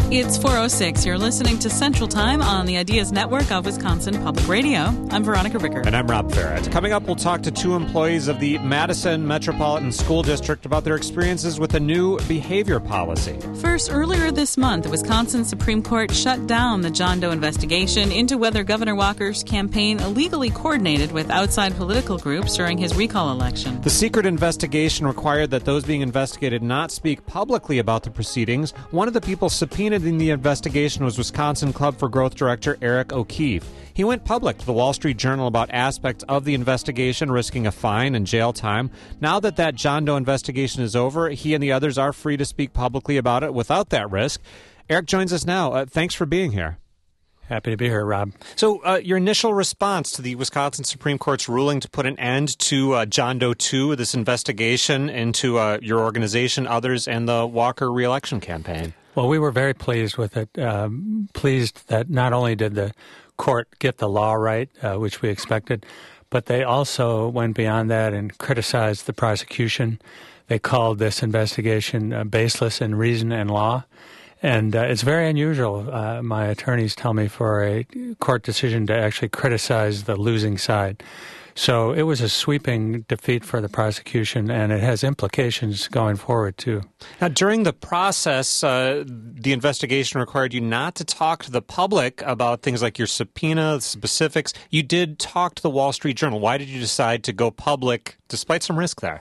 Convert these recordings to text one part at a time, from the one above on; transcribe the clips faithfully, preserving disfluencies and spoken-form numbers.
It's four oh six. You're listening to Central Time on the Ideas Network of Wisconsin Public Radio. I'm Veronica Ricker. And I'm Rob Farrett. Coming up, we'll talk to two employees of the Madison Metropolitan School District about their experiences with the new behavior policy. First, earlier this month, the Wisconsin Supreme Court shut down the John Doe investigation into whether Governor Walker's campaign illegally coordinated with outside political groups during his recall election. The secret investigation required that those being investigated not speak publicly about the proceedings. One of the people subpoenaed in the investigation was Wisconsin Club for Growth Director Eric O'Keefe. He went public to the Wall Street Journal about aspects of the investigation, risking a fine and jail time. Now that that John Doe investigation is over, he and the others are free to speak publicly about it without that risk. Eric joins us now. Uh, thanks for being here. Happy to be here, Rob. So uh, your initial response to the Wisconsin Supreme Court's ruling to put an end to uh, John Doe two, this investigation into uh, your organization, others, and the Walker reelection campaign? Well, we were very pleased with it, um, pleased that not only did the court get the law right, uh, which we expected, but they also went beyond that and criticized the prosecution. They called this investigation uh, baseless in reason and law. And uh, it's very unusual, uh, my attorneys tell me, for a court decision to actually criticize the losing side. So it was a sweeping defeat for the prosecution, and it has implications going forward, too. Now, during the process, uh, the investigation required you not to talk to the public about things like your subpoena, specifics. You did talk to the Wall Street Journal. Why did you decide to go public despite some risk there?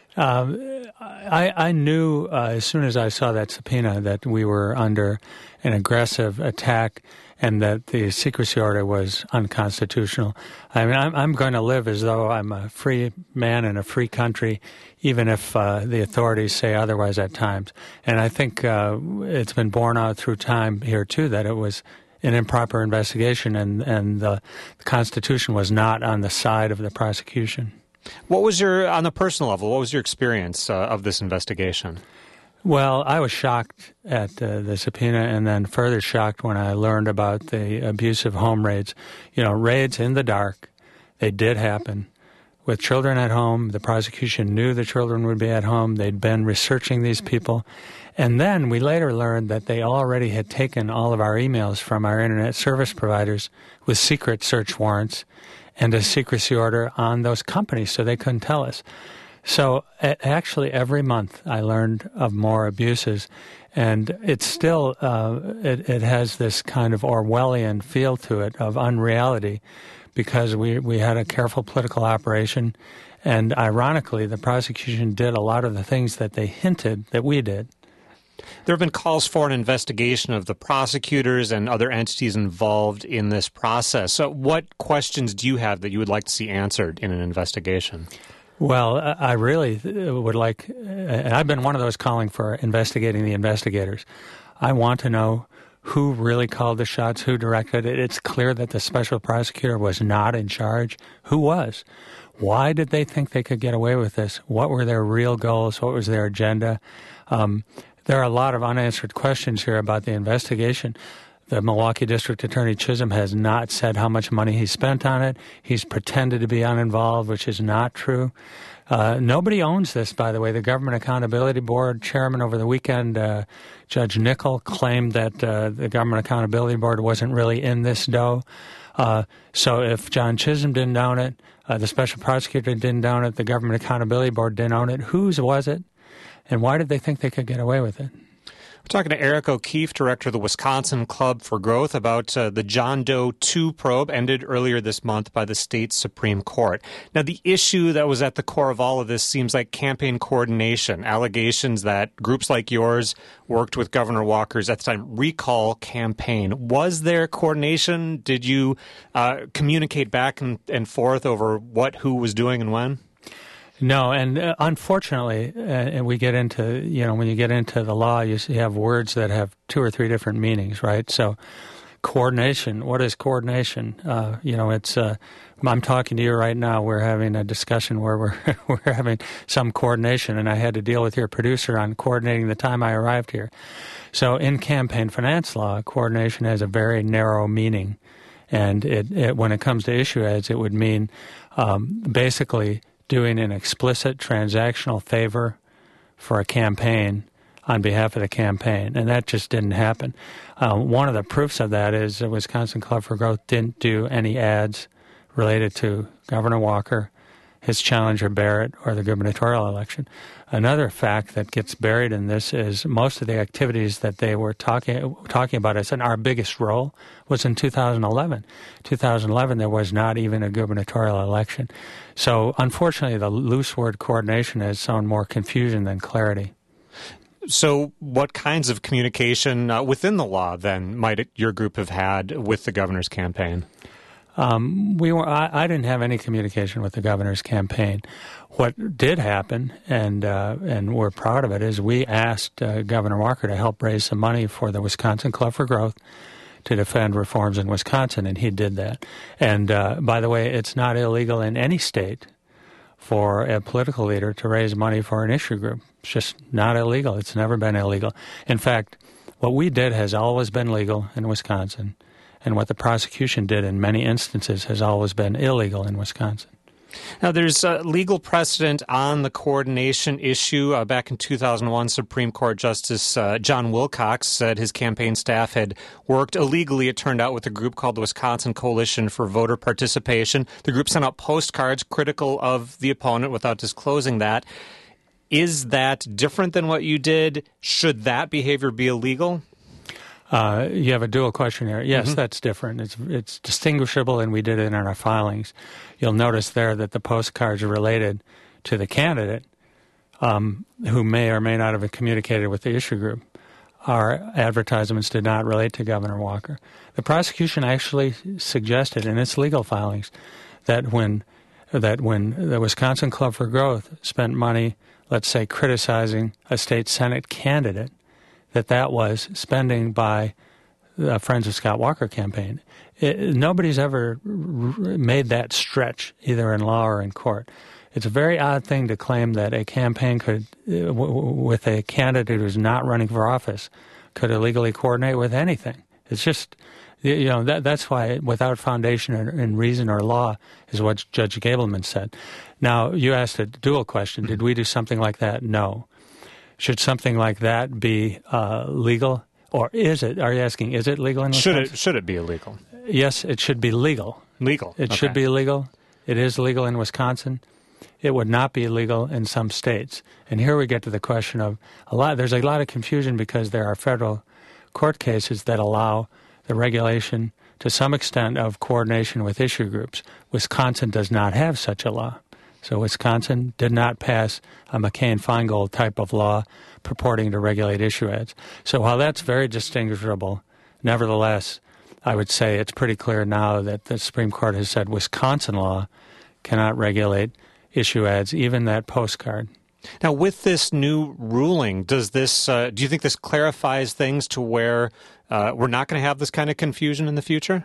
Um, I, I knew uh, as soon as I saw that subpoena that we were under an aggressive attack and that the secrecy order was unconstitutional. I mean, I'm, I'm going to live as though I'm a free man in a free country, even if uh, the authorities say otherwise at times. And I think uh, it's been borne out through time here, too, that it was an improper investigation and, and the, the Constitution was not on the side of the prosecution. What was your, on the personal level, what was your experience uh, of this investigation? Well, I was shocked at uh, the subpoena and then further shocked when I learned about the abusive home raids. You know, raids in the dark, they did happen. With children at home, the prosecution knew the children would be at home. They'd been researching these people. And then we later learned that they already had taken all of our emails from our internet service providers with secret search warrants and a secrecy order on those companies so they couldn't tell us. So actually every month I learned of more abuses, and it's still, uh, it, it has this kind of Orwellian feel to it of unreality because we, we had a careful political operation, and ironically the prosecution did a lot of the things that they hinted that we did. There have been calls for an investigation of the prosecutors and other entities involved in this process. So what questions do you have that you would like to see answered in an investigation? Well, I really would like, and I've been one of those calling for investigating the investigators. I want to know who really called the shots, who directed it. It's clear that the special prosecutor was not in charge. Who was? Why did they think they could get away with this? What were their real goals? What was their agenda? Um, there are a lot of unanswered questions here about the investigation. The Milwaukee District Attorney Chisholm has not said how much money he spent on it. He's pretended to be uninvolved, which is not true. Uh, nobody owns this, by the way. The Government Accountability Board chairman over the weekend, uh, Judge Nickel, claimed that uh, the Government Accountability Board wasn't really in this dough. Uh, so if John Chisholm didn't own it, uh, the special prosecutor didn't own it, the Government Accountability Board didn't own it, whose was it? And why did they think they could get away with it? We're talking to Eric O'Keefe, director of the Wisconsin Club for Growth, about uh, the John Doe two probe ended earlier this month by the state Supreme Court. Now, the issue that was at the core of all of this seems like campaign coordination, allegations that groups like yours worked with Governor Walker's, at the time, recall campaign. Was there coordination? Did you uh, communicate back and, and forth over what who was doing and when? No, and uh, unfortunately, uh, and we get into, you know, when you get into the law, you, you have words that have two or three different meanings, right? So coordination, what is coordination? Uh, you know, it's, uh, I'm talking to you right now, we're having a discussion where we're, we're having some coordination, and I had to deal with your producer on coordinating the time I arrived here. So in campaign finance law, coordination has a very narrow meaning, and it, it when it comes to issue ads, it would mean um, basically doing an explicit transactional favor for a campaign on behalf of the campaign, and that just didn't happen. Uh, one of the proofs of that is the Wisconsin Club for Growth didn't do any ads related to Governor Walker, his challenger Barrett, or the gubernatorial election. Another fact that gets buried in this is most of the activities that they were talking talking about as in our biggest role was in two thousand eleven. two thousand eleven, there was not even a gubernatorial election. So, unfortunately, the loose word coordination has sown more confusion than clarity. So what kinds of communication uh, within the law, then, might it, your group have had with the governor's campaign? Um, we were. I, I didn't have any communication with the governor's campaign. What did happen, and uh, and we're proud of it, is we asked uh, Governor Walker to help raise some money for the Wisconsin Club for Growth to defend reforms in Wisconsin, and he did that. And uh, by the way, it's not illegal in any state for a political leader to raise money for an issue group. It's just not illegal. It's never been illegal. In fact, what we did has always been legal in Wisconsin, and what the prosecution did in many instances has always been illegal in Wisconsin. Now, there's uh, legal precedent on the coordination issue. Uh, back in two thousand one, Supreme Court Justice uh, John Wilcox said his campaign staff had worked illegally, it turned out, with a group called the Wisconsin Coalition for Voter Participation. The group sent out postcards critical of the opponent without disclosing that. Is that different than what you did? Should that behavior be illegal? Uh, you have a dual question here. Yes, mm-hmm. That's different. It's it's distinguishable, and we did it in our filings. You'll notice there that the postcards are related to the candidate, um, who may or may not have communicated with the issue group. Our advertisements did not relate to Governor Walker. The prosecution actually suggested in its legal filings that when that when the Wisconsin Club for Growth spent money, let's say, criticizing a state Senate candidate, that that was spending by the Friends of Scott Walker campaign. It, nobody's ever r- made that stretch, either in law or in court. It's a very odd thing to claim that a campaign could, uh, w- with a candidate who's not running for office, could illegally coordinate with anything. It's just, you know, that, that's why without foundation in, in reason or law is what Judge Gableman said. Now, you asked a dual question. Did we do something like that? No. Should something like that be uh, legal, or is it? Are you asking, is it legal in Wisconsin? Should it should it be illegal? Yes, it should be legal. Legal. It okay. should be legal. It is legal in Wisconsin. It would not be legal in some states. And here we get to the question of a lot. There's a lot of confusion because there are federal court cases that allow the regulation to some extent of coordination with issue groups. Wisconsin does not have such a law. So Wisconsin did not pass a McCain-Feingold type of law purporting to regulate issue ads. So while that's very distinguishable, nevertheless, I would say it's pretty clear now that the Supreme Court has said Wisconsin law cannot regulate issue ads, even that postcard. Now, with this new ruling, does this? Uh, do you think this clarifies things to where uh, we're not going to have this kind of confusion in the future?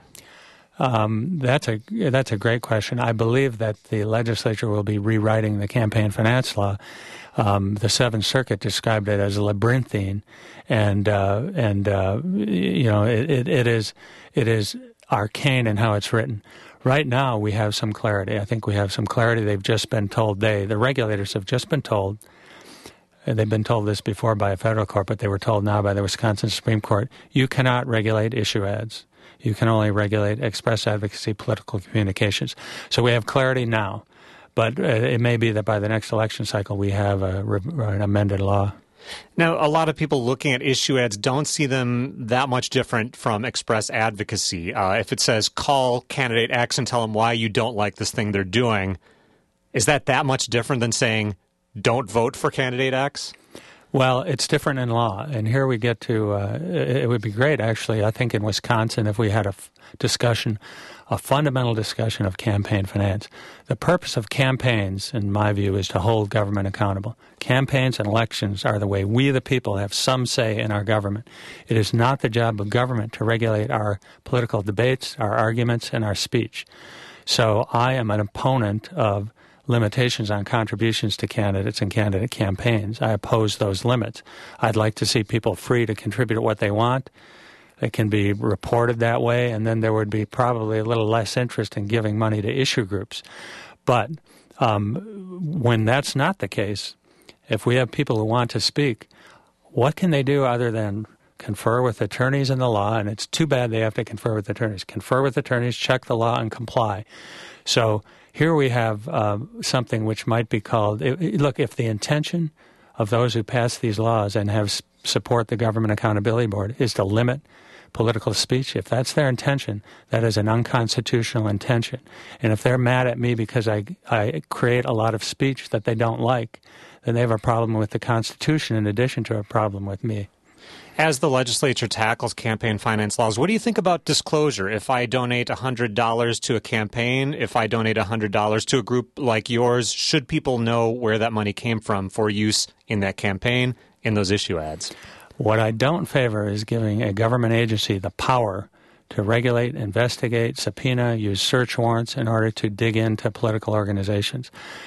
Um, that's a that's a great question. I believe that the legislature will be rewriting the campaign finance law. Um, the Seventh Circuit described it as labyrinthine, and uh, and uh, you know it, it, it is it is arcane in how it's written. Right now, we have some clarity. I think we have some clarity. They've just been told they the regulators have just been told. They've been told this before by a federal court, but they were told now by the Wisconsin Supreme Court: you cannot regulate issue ads. You can only regulate express advocacy political communications. So we have clarity now, but uh, it may be that by the next election cycle we have a, an amended law. Now, a lot of people looking at issue ads don't see them that much different from express advocacy. Uh, if it says call candidate X and tell them why you don't like this thing they're doing, is that that much different than saying don't vote for candidate X? Well, it's different in law, and here we get to, uh, it would be great, actually, I think in Wisconsin, if we had a f- discussion, a fundamental discussion of campaign finance. The purpose of campaigns, in my view, is to hold government accountable. Campaigns and elections are the way we, the people, have some say in our government. It is not the job of government to regulate our political debates, our arguments, and our speech. So I am an opponent of limitations on contributions to candidates and candidate campaigns. I oppose those limits. I'd like to see people free to contribute what they want. It can be reported that way, and then there would be probably a little less interest in giving money to issue groups. But um, when that's not the case, if we have people who want to speak, what can they do other than confer with attorneys in the law? And it's too bad they have to confer with attorneys. Confer with attorneys, check the law, and comply. So here we have uh, something which might be called, it, it, look, if the intention of those who pass these laws and have s- support the Government Accountability Board is to limit political speech, if that's their intention, that is an unconstitutional intention. And if they're mad at me because I, I create a lot of speech that they don't like, then they have a problem with the Constitution in addition to a problem with me. As the legislature tackles campaign finance laws, what do you think about disclosure? If I donate one hundred dollars to a campaign, if I donate one hundred dollars to a group like yours, should people know where that money came from for use in that campaign, in those issue ads? What I don't favor is giving a government agency the power to regulate, investigate, subpoena, use search warrants in order to dig into political organizations.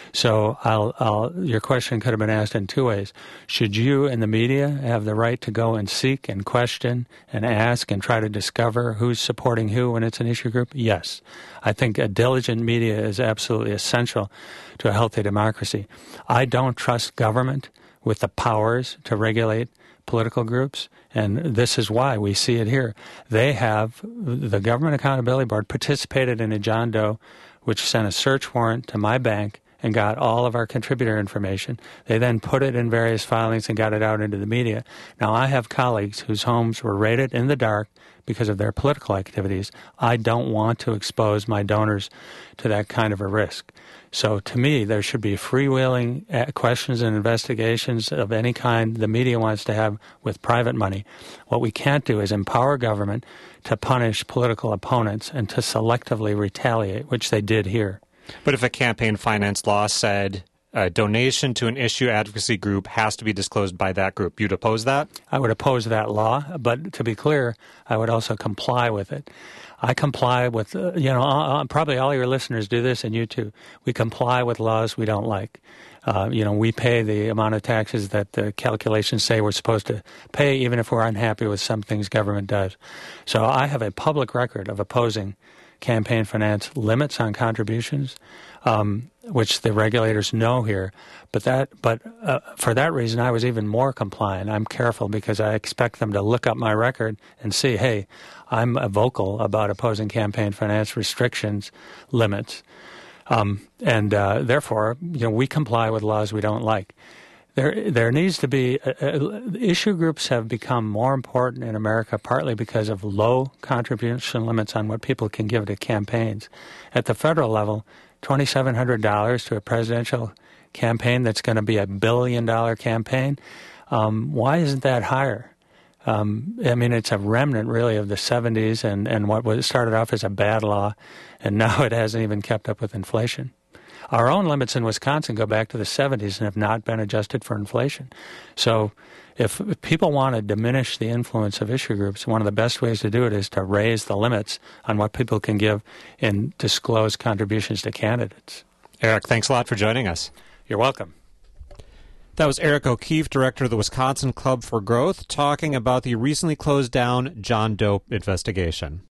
So I'll, I'll, your question could have been asked in two ways. Should you in the media have the right to go and seek and question and ask and try to discover who's supporting who when it's an issue group? Yes. I think a diligent media is absolutely essential to a healthy democracy. I don't trust government with the powers to regulate political groups, and this is why we see it here. They have, the Government Accountability Board participated in a John Doe which sent a search warrant to my bank and got all of our contributor information. They then put it in various filings and got it out into the media. Now, I have colleagues whose homes were raided in the dark because of their political activities. I don't want to expose my donors to that kind of a risk. So to me, there should be freewheeling questions and investigations of any kind the media wants to have with private money. What we can't do is empower government to punish political opponents and to selectively retaliate, which they did here. But if a campaign finance law said a donation to an issue advocacy group has to be disclosed by that group, you'd oppose that? I would oppose that law, but to be clear, I would also comply with it. I comply with, uh, you know, uh, probably all your listeners do this, and you too. We comply with laws we don't like. Uh, you know, we pay the amount of taxes that the calculations say we're supposed to pay, even if we're unhappy with some things government does. So I have a public record of opposing campaign finance limits on contributions, um, which the regulators know here. But that, but uh, for that reason, I was even more compliant. I'm careful because I expect them to look up my record and see, hey, I'm vocal about opposing campaign finance restrictions, limits, um, and uh, therefore, you know, we comply with laws we don't like. There, there needs to be uh, uh, issue groups have become more important in America, partly because of low contribution limits on what people can give to campaigns. At the federal level, twenty-seven hundred dollars to a presidential campaign that's going to be a billion-dollar campaign. Um, why isn't that higher? Um, I mean, it's a remnant, really, of the seventies and, and what was started off as a bad law, and now it hasn't even kept up with inflation. Our own limits in Wisconsin go back to the seventies and have not been adjusted for inflation. So if people want to diminish the influence of issue groups, one of the best ways to do it is to raise the limits on what people can give and disclose contributions to candidates. Eric, thanks a lot for joining us. You're welcome. That was Eric O'Keefe, director of the Wisconsin Club for Growth, talking about the recently closed down John Doe investigation.